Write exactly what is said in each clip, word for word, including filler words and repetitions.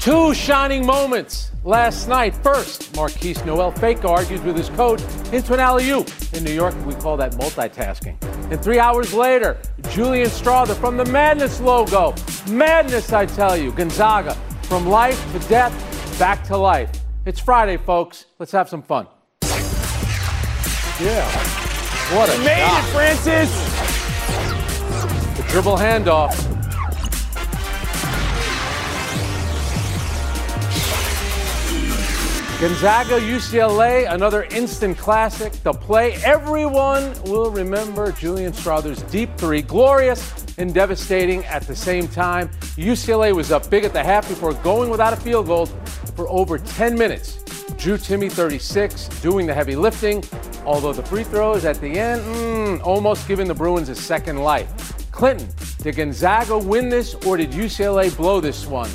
Two shining moments last night. First, Marquise Noel fake argues with his coach into an alley-oop. In New York, we call that multitasking. And three hours later, Julian Strawther from the Madness logo. Madness, I tell you. Gonzaga, from life to death, back to life. It's Friday, folks. Let's have some fun. Yeah. What a you made shot. it, Francis. The dribble handoff. Gonzaga, U C L A, another instant classic. The play everyone will remember. Julian Strawther's deep three, glorious and devastating at the same time. U C L A was up big at the half before going without a field goal for over ten minutes. Drew Timme, thirty-six, doing the heavy lifting, although the free throws at the end, mm, almost giving the Bruins a second life. Clinton, did Gonzaga win this or did U C L A blow this one?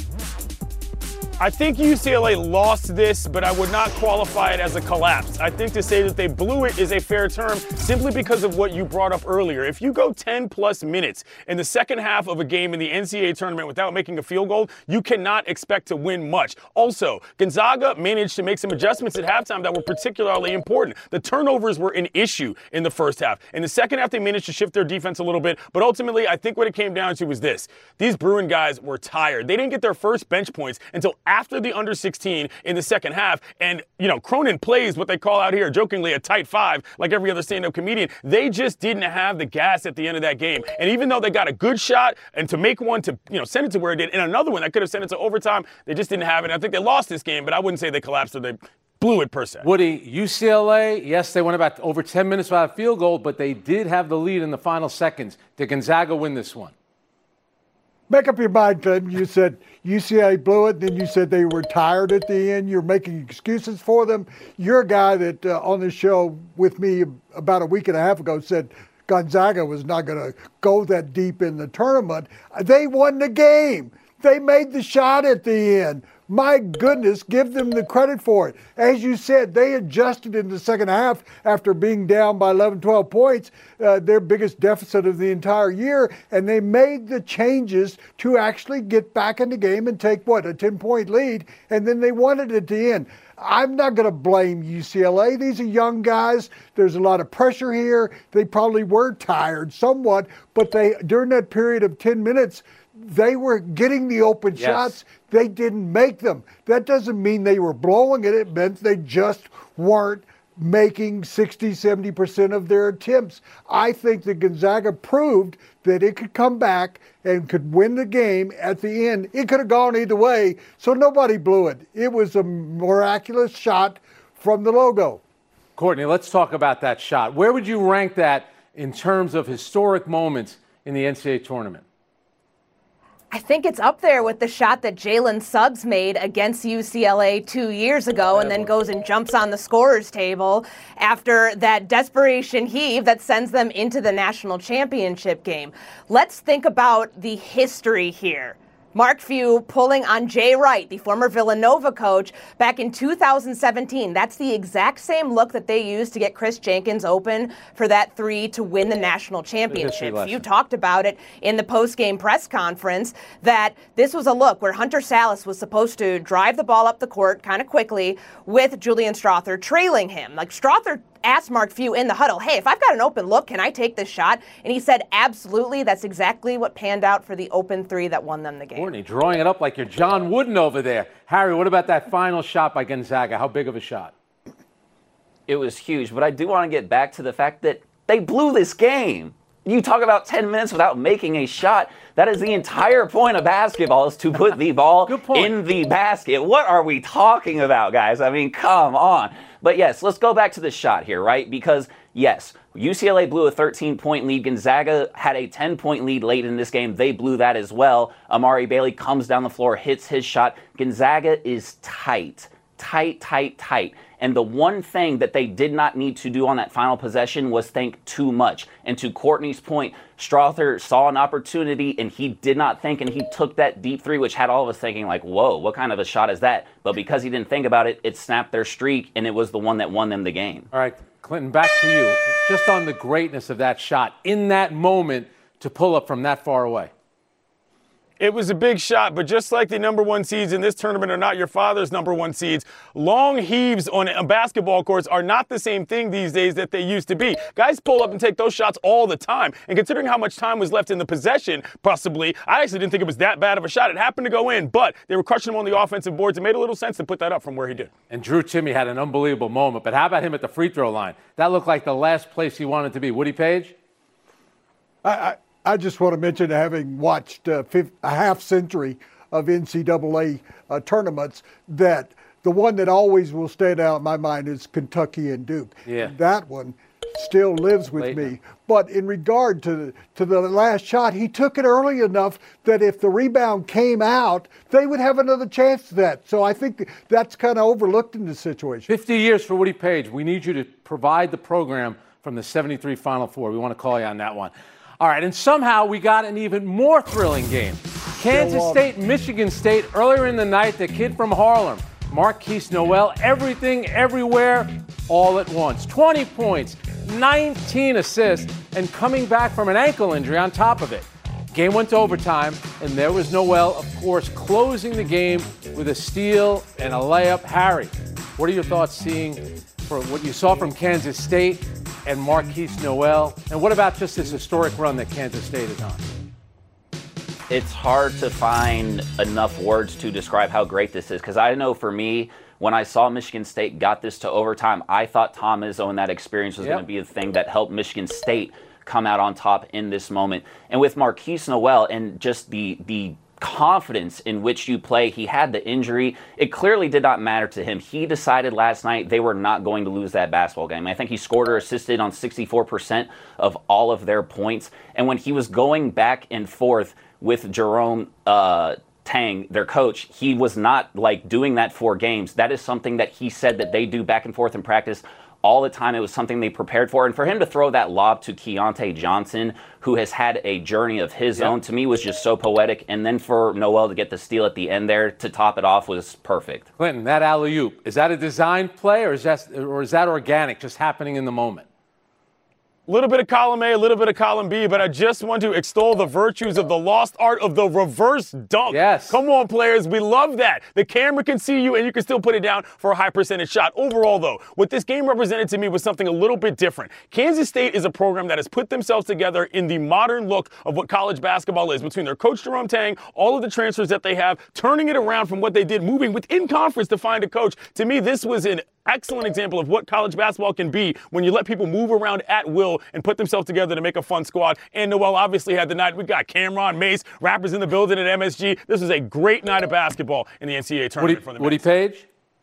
I think U C L A lost this, but I would not qualify it as a collapse. I think to say that they blew it is a fair term simply because of what you brought up earlier. If you go ten plus minutes in the second half of a game in the N C double A tournament without making a field goal, you cannot expect to win much. Also, Gonzaga managed to make some adjustments at halftime that were particularly important. The turnovers were an issue in the first half. In the second half, they managed to shift their defense a little bit, but ultimately, I think what it came down to was this. These Bruin guys were tired. They didn't get their first bench points until after the under sixteen in the second half. And, you know, Cronin plays what they call out here, jokingly, a tight five, like every other stand-up comedian. They just didn't have the gas at the end of that game. And even though they got a good shot and to make one to, you know, send it to where it did, and another one that could have sent it to overtime, they just didn't have it. I think they lost this game, but I wouldn't say they collapsed or they blew it per se. Woody, U C L A, yes, they went about over ten minutes without a field goal, but they did have the lead in the final seconds. Did Gonzaga win this one? Make up your mind, Clinton. You said U C L A blew it, then you said they were tired at the end. You're making excuses for them. You're a guy that uh, on the show with me about a week and a half ago said Gonzaga was not going to go that deep in the tournament. They won the game. They made the shot at the end. My goodness, give them the credit for it. As you said, they adjusted in the second half after being down by eleven, twelve points, uh, their biggest deficit of the entire year, and they made the changes to actually get back in the game and take, what, a ten-point lead, and then they won it at the end. I'm not going to blame U C L A. These are young guys. There's a lot of pressure here. They probably were tired somewhat, but they during that period of ten minutes, they were getting the open yes. shots. They didn't make them. That doesn't mean they were blowing it. It meant they just weren't making sixty, seventy percent of their attempts. I think that Gonzaga proved that it could come back and could win the game at the end. It could have gone either way, so nobody blew it. It was a miraculous shot from the logo. Courtney, let's talk about that shot. Where would you rank that in terms of historic moments in the N C double A tournament? I think it's up there with the shot that Jalen Suggs made against U C L A two years ago and then goes and jumps on the scorer's table after that desperation heave that sends them into the national championship game. Let's think about the history here. Mark Few pulling on Jay Wright, the former Villanova coach, back in two thousand seventeen. That's the exact same look that they used to get Chris Jenkins open for that three to win the national championship. Few talked about it in the post-game press conference that this was a look where Hunter Sallis was supposed to drive the ball up the court kind of quickly with Julian Strawther trailing him. Like Strawther asked Mark Few in the huddle, hey, if I've got an open look, can I take this shot? And he said, absolutely. That's exactly what panned out for the open three that won them the game. Courtney, drawing it up like you're John Wooden over there. Harry, what about that final shot by Gonzaga? How big of a shot? It was huge, but I do want to get back to the fact that they blew this game. You talk about ten minutes without making a shot. That is the entire point of basketball, is to put the ball in the basket. What are we talking about, guys? I mean, come on. But yes, let's go back to the shot here, right? Because, yes, U C L A blew a thirteen-point lead. Gonzaga had a ten-point lead late in this game. They blew that as well. Amari Bailey comes down the floor, hits his shot. Gonzaga is tight, tight, tight, tight. And the one thing that they did not need to do on that final possession was think too much. And to Courtney's point, Strawther saw an opportunity and he did not think, and he took that deep three, which had all of us thinking like, whoa, what kind of a shot is that? But because he didn't think about it, it snapped their streak, and it was the one that won them the game. All right, Clinton, back to you. Just on the greatness of that shot in that moment to pull up from that far away. It was a big shot, but just like the number one seeds in this tournament are not your father's number one seeds, long heaves on basketball courts are not the same thing these days that they used to be. Guys pull up and take those shots all the time. And considering how much time was left in the possession, possibly, I actually didn't think it was that bad of a shot. It happened to go in, but they were crushing him on the offensive boards. It made a little sense to put that up from where he did. And Drew Timme had an unbelievable moment, but how about him at the free throw line? That looked like the last place he wanted to be. Woody Page? I, I I just want to mention, having watched uh, fifth, a half century of N C double A uh, tournaments, that the one that always will stand out in my mind is Kentucky and Duke. Yeah. That one still lives with Late me. now. But in regard to, to the last shot, he took it early enough that if the rebound came out, they would have another chance to that. So I think that's kind of overlooked in this situation. fifty years for Woody Page. We need you to provide the program from the seventy-three Final Four. We want to call you on that one. All right, and somehow we got an even more thrilling game. Kansas State, Michigan State, earlier in the night, the kid from Harlem, Markquis Nowell, everything, everywhere, all at once. twenty points, nineteen assists, and coming back from an ankle injury on top of it. Game went to overtime, and there was Nowell, of course, closing the game with a steal and a layup. Harry, what are your thoughts seeing for what you saw from Kansas State and Markquis Nowell? And what about just this historic run that Kansas State is on? It's hard to find enough words to describe how great this is, because I know for me, when I saw Michigan State got this to overtime, I thought Tom Izzo and that experience was Yep. going to be the thing that helped Michigan State come out on top in this moment. And with Markquis Nowell and just the the confidence in which you play, he had the injury. It clearly did not matter to him. He decided last night they were not going to lose that basketball game. I think he scored or assisted on sixty-four percent of all of their points. And when he was going back and forth with Jerome uh, Tang, their coach, he was not like doing that for games. That is something that he said that they do back and forth in practice all the time. It was something they prepared for. And for him to throw that lob to Keontae Johnson, who has had a journey of his Yeah. own, to me was just so poetic. And then for Nowell to get the steal at the end there to top it off was perfect. Clinton, that alley-oop, is that a design play or is that, or is that organic, just happening in the moment? A little bit of column A, a little bit of column B, but I just want to extol the virtues of the lost art of the reverse dunk. Yes. Come on, players. We love that. The camera can see you, and you can still put it down for a high percentage shot. Overall, though, what this game represented to me was something a little bit different. Kansas State is a program that has put themselves together in the modern look of what college basketball is, between their coach, Jerome Tang, all of the transfers that they have, turning it around from what they did, moving within conference to find a coach. To me, this was an excellent example of what college basketball can be when you let people move around at will and put themselves together to make a fun squad. And Nowell obviously had the night. We got Cameron, Mace, rappers in the building at M S G. This was a great night of basketball in the N C double A tournament Woody, for the Woody men's. Page?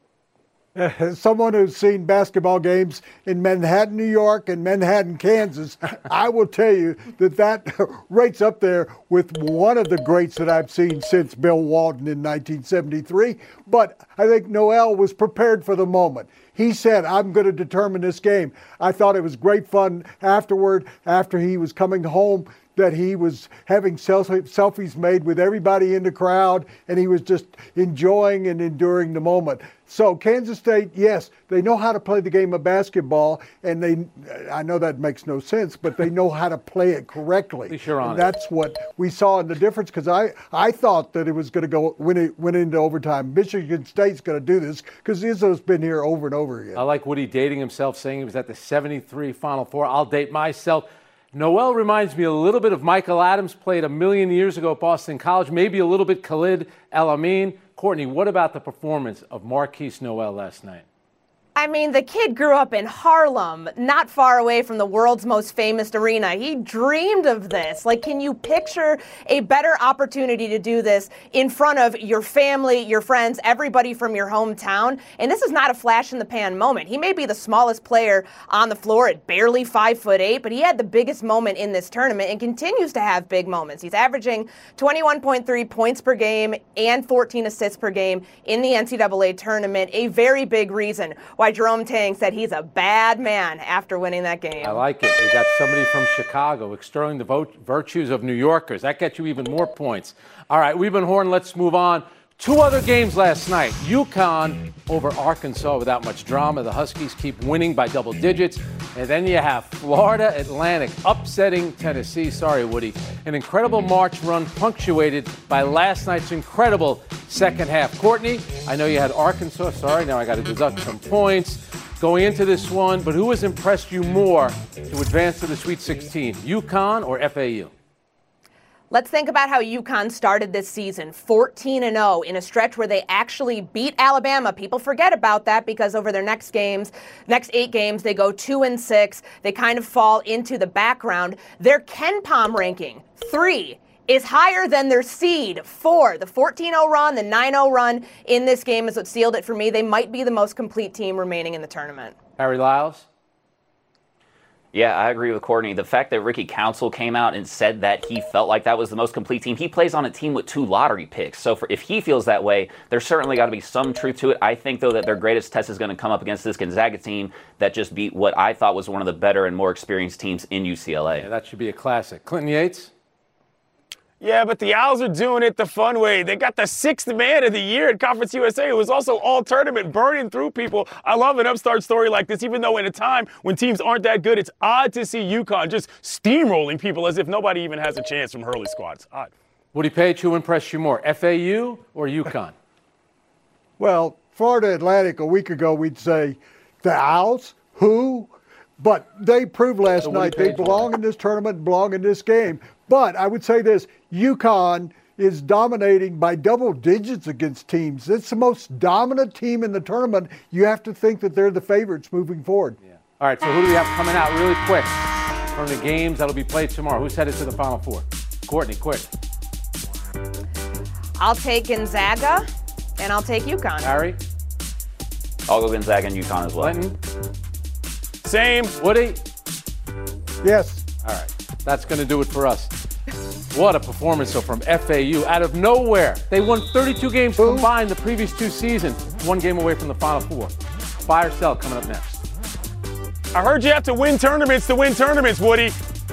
As someone who's seen basketball games in Manhattan, New York, and Manhattan, Kansas, I will tell you that that rates up there with one of the greats that I've seen since Bill Walton in nineteen seventy-three. But I think Nowell was prepared for the moment. He said, I'm going to determine this game. I thought it was great fun afterward, after he was coming home, that he was having selfies made with everybody in the crowd, and he was just enjoying and enduring the moment. So Kansas State, yes, they know how to play the game of basketball, and they, I know that makes no sense, but they know how to play it correctly. At least you're on and it. that's what we saw in the difference, because I, I thought that it was going to go when it went into overtime. Michigan State's going to do this because Izzo's been here over and over again. I like Woody dating himself, saying he was at the seventy-three Final Four. I'll date myself. Nowell reminds me a little bit of Michael Adams, played a million years ago at Boston College, maybe a little bit Khalid El-Amin. Courtney, what about the performance of Markquis Nowell last night? I mean, the kid grew up in Harlem, not far away from the world's most famous arena. He dreamed of this. Like, can you picture a better opportunity to do this in front of your family, your friends, everybody from your hometown? And this is not a flash in the pan moment. He may be the smallest player on the floor at barely five foot eight, but he had the biggest moment in this tournament and continues to have big moments. He's averaging twenty-one point three points per game and fourteen assists per game in the N C double A tournament. A very big reason why Jerome Tang said he's a bad man after winning that game. I like it. We got somebody from Chicago extolling the vo- virtues of New Yorkers. That gets you even more points. All right, we've been Horn. Let's move on Two other games last night. UConn over Arkansas without much drama. The Huskies keep winning by double digits. And then you have Florida Atlantic upsetting Tennessee. Sorry, Woody. An incredible March run punctuated by last night's incredible second half. Courtney, I know you had Arkansas. Sorry, now I got to deduct some points going into this one. But who has impressed you more to advance to the Sweet sixteen, UConn or F A U? Let's think about how UConn started this season, fourteen and oh, in a stretch where they actually beat Alabama. People forget about that because over their next games, next eight games, they go two and six. They kind of fall into the background. Their KenPom ranking, three, is higher than their seed, four. The fourteen oh run, the nine oh run in this game is what sealed it for me. They might be the most complete team remaining in the tournament. Harry Lyles? Yeah, I agree with Courtney. The fact that Ricky Council came out and said that he felt like that was the most complete team. He plays on a team with two lottery picks. So for, if he feels that way, there's certainly got to be some truth to it. I think, though, that their greatest test is going to come up against this Gonzaga team that just beat what I thought was one of the better and more experienced teams in U C L A. Yeah, that should be a classic. Clinton Yates? Yeah, but the Owls are doing it the fun way. They got the sixth man of the year at Conference U S A. It was also all tournament, burning through people. I love an upstart story like this, even though in a time when teams aren't that good, it's odd to see UConn just steamrolling people as if nobody even has a chance from Hurley squads. Odd. Woody Page, who impressed you more, F A U or UConn? Well, Florida Atlantic, a week ago, we'd say the Owls, who? But they proved last So night they belong in this tournament, belong in this game. But I would say this, UConn is dominating by double digits against teams. It's the most dominant team in the tournament. You have to think that they're the favorites moving forward. Yeah. All right, so who do we have coming out really quick from the games that'll be played tomorrow? Who's headed to the Final Four? Courtney, quick. I'll take Gonzaga, and I'll take UConn. Harry? I'll go Gonzaga and UConn as well. Clinton? Same. Woody? Yes. All right, that's going to do it for us. What a performance, though, from F A U. Out of nowhere, they won thirty-two games Who? combined the previous two seasons. One game away from the Final Four. Buy or sell coming up next. I heard you have to win tournaments to win tournaments, Woody.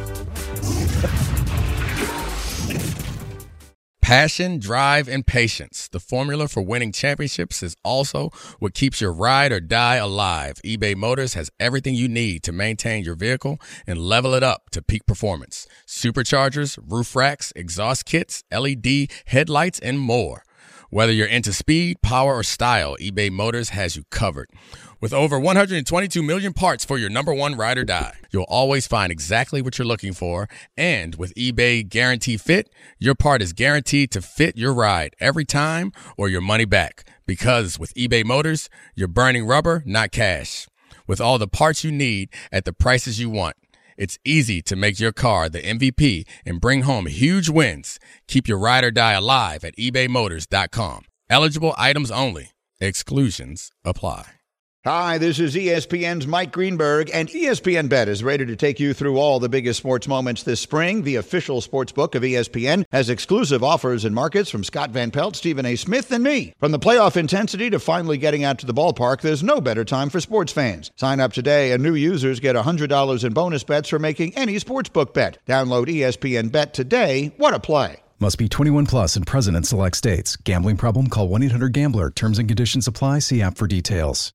Passion, drive, and patience. The formula for winning championships is also what keeps your ride or die alive. eBay Motors has everything you need to maintain your vehicle and level it up to peak performance. Superchargers, roof racks, exhaust kits, L E D headlights, and more. Whether you're into speed, power, or style, eBay Motors has you covered. With over one hundred twenty-two million parts for your number one ride or die, you'll always find exactly what you're looking for. And with eBay Guarantee Fit, your part is guaranteed to fit your ride every time or your money back. Because with eBay Motors, you're burning rubber, not cash. With all the parts you need at the prices you want, it's easy to make your car the M V P and bring home huge wins. Keep your ride or die alive at ebay motors dot com. Eligible items only. Exclusions apply. Hi, this is E S P N's Mike Greenberg, and E S P N Bet is ready to take you through all the biggest sports moments this spring. The official sports book of E S P N has exclusive offers and markets from Scott Van Pelt, Stephen A. Smith, and me. From the playoff intensity to finally getting out to the ballpark, there's no better time for sports fans. Sign up today, and new users get one hundred dollars in bonus bets for making any sportsbook bet. Download E S P N Bet today. What a play. Must be twenty-one plus and present in select states. Gambling problem? Call one eight hundred gambler. Terms and conditions apply. See app for details.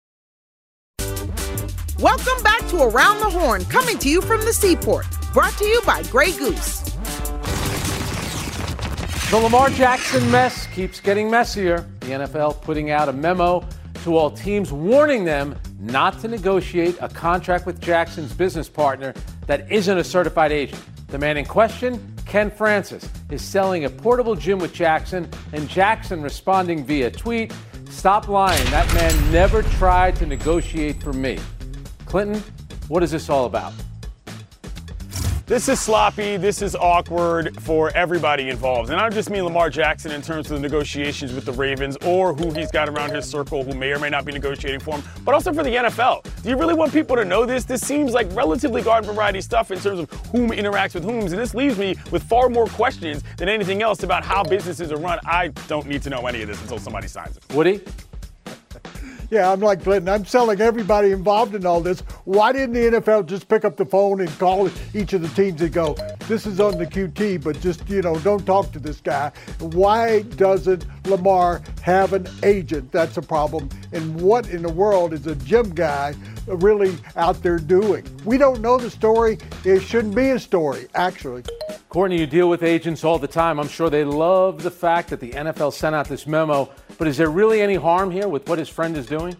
Welcome back to Around the Horn, coming to you from the Seaport. Brought to you by Grey Goose. The Lamar Jackson mess keeps getting messier. The N F L putting out a memo to all teams warning them not to negotiate a contract with Jackson's business partner that isn't a certified agent. The man in question, Ken Francis, is selling a portable gym with Jackson, and Jackson responding via tweet, "Stop lying, that man never tried to negotiate for me." Clinton, what is this all about? This is sloppy. This is awkward for everybody involved. And I don't just mean Lamar Jackson in terms of the negotiations with the Ravens or who he's got around his circle who may or may not be negotiating for him, but also for the N F L. Do you really want people to know this? This seems like relatively garden variety stuff in terms of whom interacts with whom. And this leaves me with far more questions than anything else about how businesses are run. I don't need to know any of this until somebody signs it. Woody? Yeah, I'm like Clinton. I'm selling everybody involved in all this. Why didn't the N F L just pick up the phone and call each of the teams and go, this is on the Q T, but just, you know, don't talk to this guy? Why doesn't Lamar have an agent? That's a problem. And what in the world is a gym guy really out there doing? We don't know the story. It shouldn't be a story, actually. Courtney, you deal with agents all the time. I'm sure they love the fact that the N F L sent out this memo. But is there really any harm here with what his friend is doing?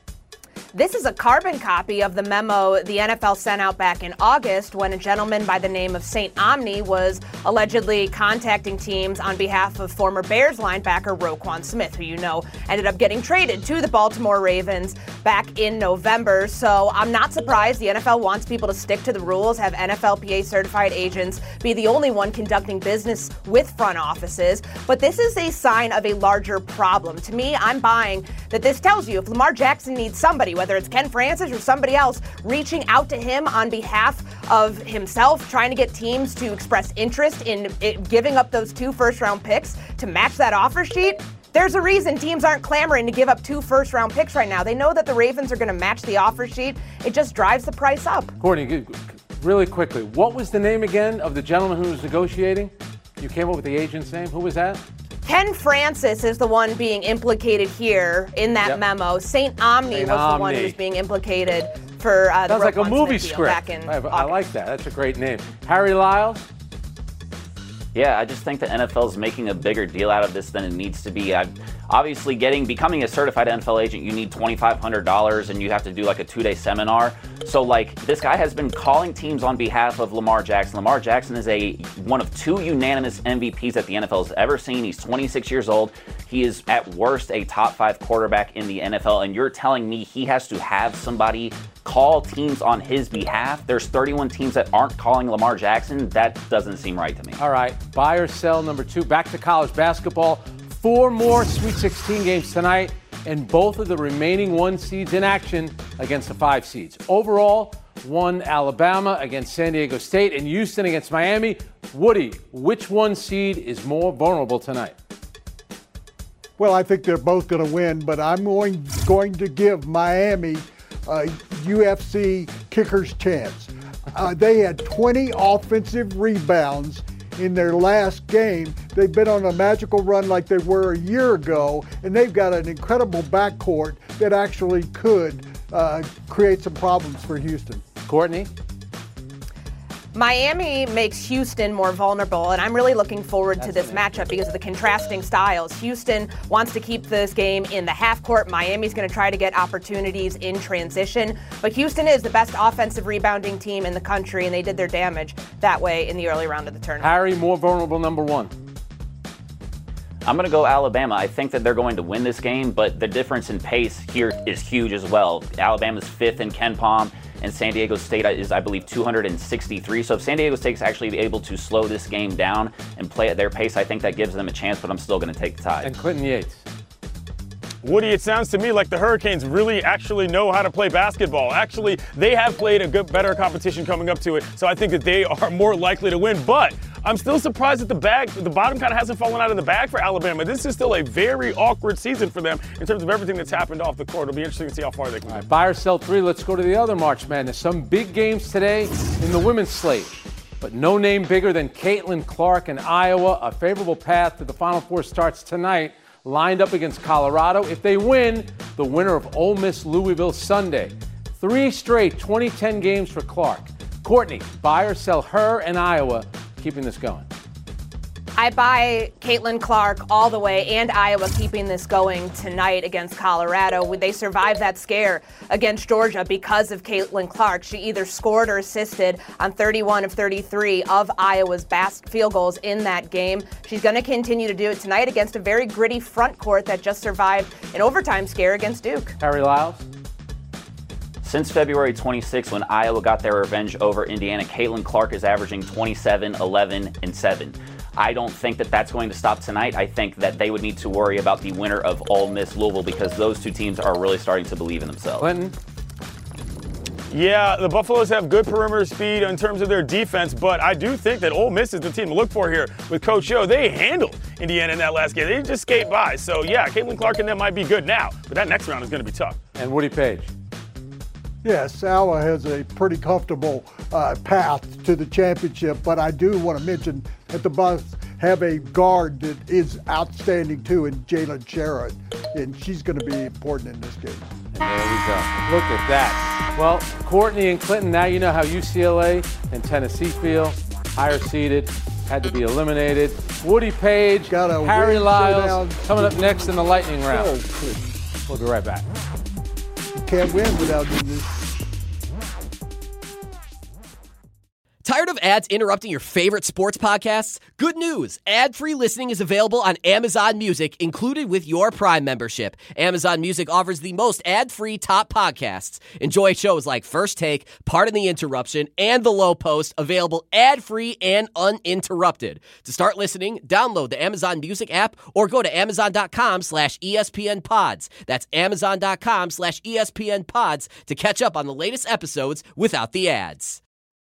This is a carbon copy of the memo the N F L sent out back in August when a gentleman by the name of Saint Omni was allegedly contacting teams on behalf of former Bears linebacker Roquan Smith, who you know ended up getting traded to the Baltimore Ravens back in November. So I'm not surprised the N F L wants people to stick to the rules, have N F L P A certified agents be the only one conducting business with front offices. But this is a sign of a larger problem. To me, I'm buying that this tells you if Lamar Jackson needs somebody, whether it's Ken Francis or somebody else, reaching out to him on behalf of himself, trying to get teams to express interest in it, giving up those two first-round picks to match that offer sheet, there's a reason teams aren't clamoring to give up two first-round picks right now. They know that the Ravens are going to match the offer sheet. It just drives the price up. Courtney, really quickly, what was the name again of the gentleman who was negotiating? You came up with the agent's name. Who was that? Ken Francis is the one being implicated here in that Yep. memo. Saint Omni Saint was the one Omni. who was being implicated for uh, the Sounds like a Roquan movie Smith deal script. back in I, I August. like that. That's a great name. Harry Lyles? Yeah, I just think the N F L is making a bigger deal out of this than it needs to be. I, obviously, getting becoming a certified N F L agent, you need twenty-five hundred dollars and you have to do like a two-day seminar. So, like, this guy has been calling teams on behalf of Lamar Jackson. Lamar Jackson is a one of two unanimous M V Ps that the N F L has ever seen. He's twenty-six years old. He is, at worst, a top five quarterback in the N F L. And you're telling me he has to have somebody call teams on his behalf? There's thirty-one teams that aren't calling Lamar Jackson. That doesn't seem right to me. All right, buy or sell number two. Back to college basketball. Four more Sweet sixteen games tonight, and both of the remaining one seeds in action against the five seeds. Overall, one Alabama against San Diego State and Houston against Miami. Woody, which one seed is more vulnerable tonight? Well, I think they're both going to win, but I'm going, going to give Miami a U F C kicker's chance. Uh, they had twenty offensive rebounds in their last game. They've been on a magical run like they were a year ago, and they've got an incredible backcourt that actually could uh, create some problems for Houston. Courtney? Miami makes Houston more vulnerable, and I'm really looking forward to this matchup because of the contrasting styles. Houston wants to keep this game in the half court. Miami's going to try to get opportunities in transition. But Houston is the best offensive rebounding team in the country, and they did their damage that way in the early round of the tournament. Harry, more vulnerable number one. I'm going to go Alabama. I think that they're going to win this game, but the difference in pace here is huge as well. Alabama's fifth in Ken Pom, and San Diego State is, I believe, two hundred sixty-three. So if San Diego State's actually able to slow this game down and play at their pace, I think that gives them a chance, but I'm still going to take the Tide. And Clinton Yates. Woody, it sounds to me like the Hurricanes really actually know how to play basketball. Actually, they have played a good, better competition coming up to it, so I think that they are more likely to win. But I'm still surprised that the bag, the bottom kind of hasn't fallen out of the bag for Alabama. This is still a very awkward season for them in terms of everything that's happened off the court. It'll be interesting to see how far they can go. All right, buy or sell three. Let's go to the other March Madness. Some big games today in the women's slate, but no name bigger than Caitlin Clark in Iowa. A favorable path to the Final Four starts tonight, lined up against Colorado. If they win, the winner of Ole Miss Louisville Sunday. Three straight twenty ten games for Clark. Courtney, buy or sell her and Iowa, keeping this going? I buy Caitlin Clark all the way and Iowa keeping this going tonight against Colorado. They survived that scare against Georgia because of Caitlin Clark. She either scored or assisted on thirty-one of thirty-three of Iowa's bas- field goals in that game. She's going to continue to do it tonight against a very gritty front court that just survived an overtime scare against Duke. Harry Lyles? Since February twenty-sixth, when Iowa got their revenge over Indiana, Caitlin Clark is averaging twenty-seven, eleven, and seven. I don't think that that's going to stop tonight. I think that they would need to worry about the winner of Ole Miss Louisville because those two teams are really starting to believe in themselves. Clinton? Yeah, the Buffaloes have good perimeter speed in terms of their defense, but I do think that Ole Miss is the team to look for here with Coach O. They handled Indiana in that last game. They didn't just skate by. So, yeah, Caitlin Clark and them might be good now, but that next round is going to be tough. And Woody Page. Yes, Alma has a pretty comfortable uh, path to the championship, but I do want to mention that the Bucks have a guard that is outstanding too in Jalen Sharon, and she's going to be important in this game. And there we go. Look at that. Well, Courtney and Clinton, now you know how U C L A and Tennessee feel. Higher seeded, had to be eliminated. Woody Page, Got a Harry win Lyles showdown. coming up next in the lightning round. Oh, We'll be right back. you can't win without doing this. Tired of ads interrupting your favorite sports podcasts? Good news! Ad-free listening is available on Amazon Music, included with your Prime membership. Amazon Music offers the most ad-free top podcasts. Enjoy shows like First Take, Pardon the Interruption, and The Low Post, available ad-free and uninterrupted. To start listening, download the Amazon Music app or go to amazon.com slash ESPN pods. That's amazon.com slash ESPN pods to catch up on the latest episodes without the ads.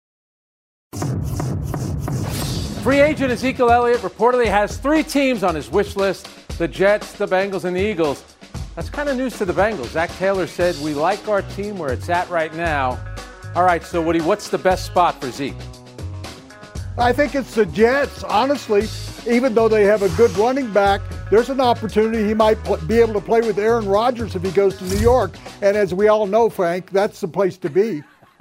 Free agent Ezekiel Elliott reportedly has three teams on his wish list: the Jets, the Bengals, and the Eagles. That's kind of news to the Bengals. Zach Taylor said, "We like our team where it's at right now." All right, so Woody, what's the best spot for Zeke? I think it's the Jets, honestly. Even though they have a good running back, there's an opportunity he might pl- be able to play with Aaron Rodgers if he goes to New York. And as we all know, Frank, that's the place to be.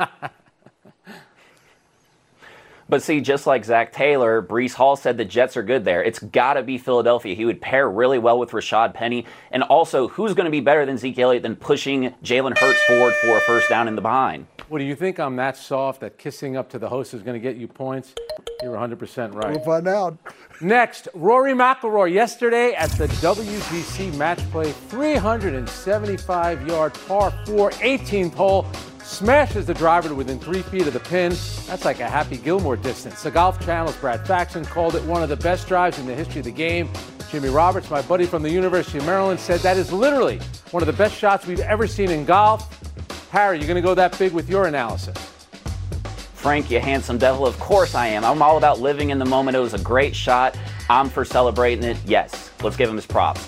But see, just like Zach Taylor, Breece Hall said the Jets are good there. It's got to be Philadelphia. He would pair really well with Rashad Penny. And also, who's going to be better than Zeke Elliott than pushing Jalen Hurts forward for a first down in the behind? What do you think? I'm that soft that kissing up to the host is going to get you points? You're one hundred percent right. We'll find out. Next, Rory McIlroy yesterday at the W G C Match Play, three hundred seventy-five yard par four, eighteenth hole. Smashes the driver to within three feet of the pin. That's like a Happy Gilmore distance. The Golf Channel's Brad Faxon called it one of the best drives in the history of the game. Jimmy Roberts, my buddy from the University of Maryland, said that is literally one of the best shots we've ever seen in golf. Harry, you're going to go that big with your analysis? Frank, you handsome devil, of course I am. I'm all about living in the moment. It was a great shot. I'm for celebrating it. Yes, let's give him his props.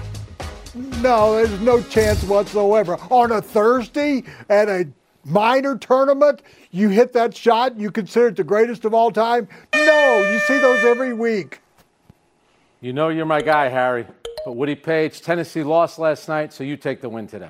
No, there's no chance whatsoever. On a Thursday at a minor tournament, you hit that shot, you consider it the greatest of all time? No, you see those every week. You know you're my guy, Harry. But Woody Page, Tennessee lost last night, so you take the win today.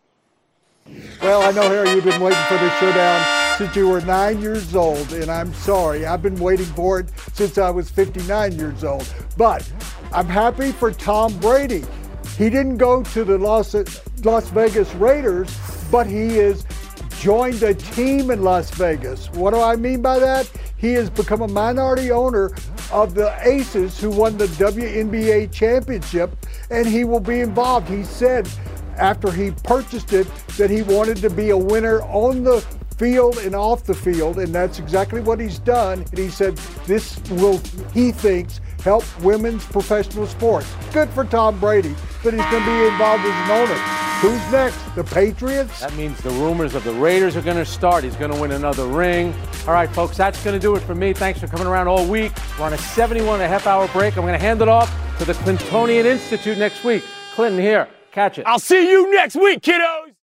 Well, I know, Harry, you've been waiting for this showdown since you were nine years old, and I'm sorry. I've been waiting for it since I was fifty-nine years old. But I'm happy for Tom Brady. He didn't go to the Las, Las Vegas Raiders, but he is joined a team in Las Vegas. What do I mean by that? He has become a minority owner of the Aces, who won the W N B A championship, and he will be involved. He said after he purchased it that he wanted to be a winner on the field and off the field, and that's exactly what he's done. And he said this will, he thinks, help women's professional sports. Good for Tom Brady, but he's going to be involved as an owner. Who's next? The Patriots? That means the rumors of the Raiders are going to start. He's going to win another ring. All right, folks, that's going to do it for me. Thanks for coming around all week. We're on a seventy-one and a half hour break. I'm going to hand it off to the Clintonian Institute next week. Clinton here. Catch it. I'll see you next week, kiddos.